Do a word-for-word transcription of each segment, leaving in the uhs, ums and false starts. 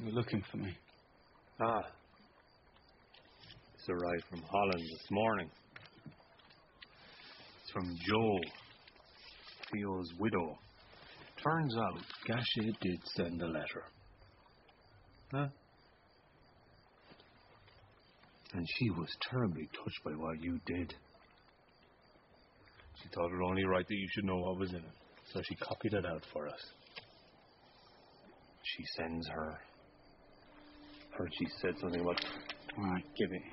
You're looking for me. Ah. This arrived from Holland this morning. It's from Jo, Theo's widow. Turns out Gashe did send a letter. Huh? And she was terribly touched by what you did. She thought it only right that you should know what was in it. So she copied it out for us. She sends her. Heard she said something about... All right, give it.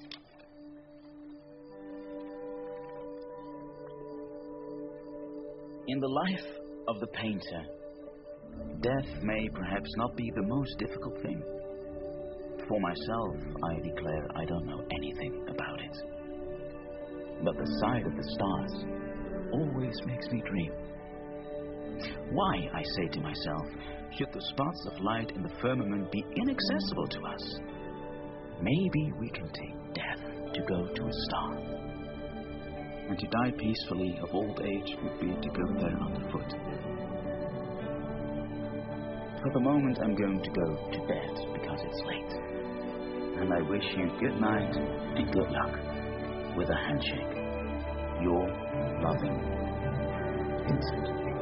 In the life of the painter, death may perhaps not be the most difficult thing. For myself, I declare I don't know anything about it. But the sight of the stars always makes me dream. Why, I say to myself, should the spots of light in the firmament be inaccessible to us? Maybe we can take death to go to a star. And to die peacefully of old age would be to go there underfoot. For the moment, I'm going to go to bed because it's late. And I wish you good night and good luck. With a handshake, your loving Vincent.